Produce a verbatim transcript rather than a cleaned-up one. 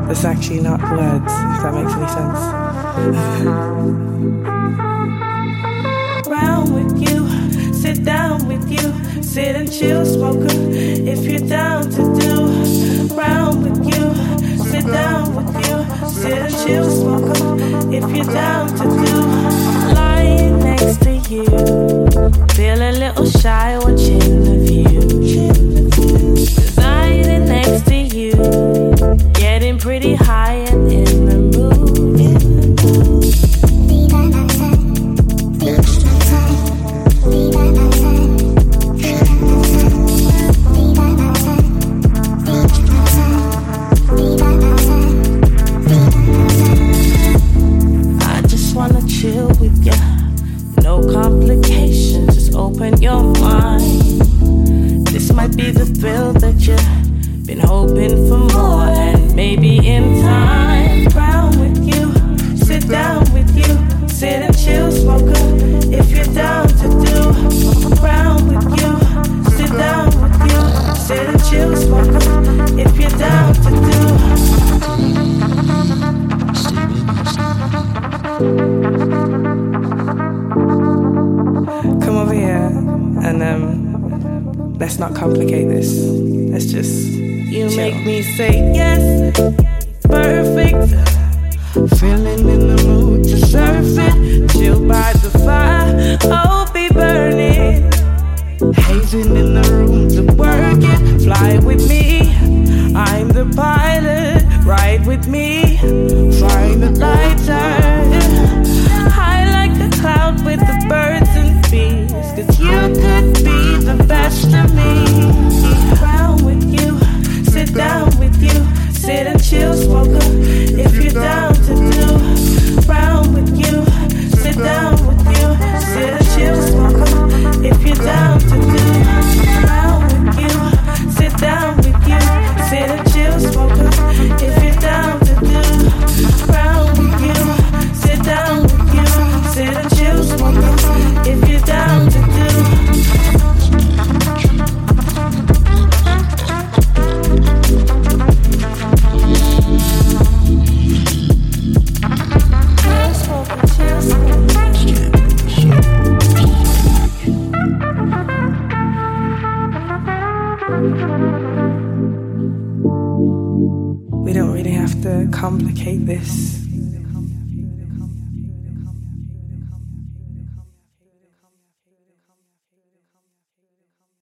It's actually not words, if that makes any sense. Round with you, sit down with you, sit and chill, smoker, if you're down to do. Round with you, sit down with you, sit and chill, smoker, if you're down to do. Lying next to you, feel a little shy watching the view. Lying next to you, getting pretty high and in the mood. I just wanna chill with ya, no complications, just open your mind. This might be the thrill that you've been hoping for more, and maybe in time. Round with you, sit down with you, sit and chill, smoker, if you're down to do. Round with you, sit down with you, sit and chill, smoker, if you're down to do. Come over here and um let's not complicate this. Let's just You chill. Make me say yes, perfect. Feeling in the mood to surf it. Chill by the fire, I'll be burning. Hazing in the room to work it. Fly with me, I'm the pilot. Ride with me, find the lighter. High like a cloud with the birds and bees. Cause you could be the best of me. Round with you, sit down with you, sit and chill, smoker, if you're down to do. Round with you, sit down with you, sit and chill, smoker, if you're down to do. Round with you, sit down with you, sit and chill, smoker, if you're down to do. Round with you, sit down with you, sit and chill, smoker, if you're down to do. We don't really have to complicate this.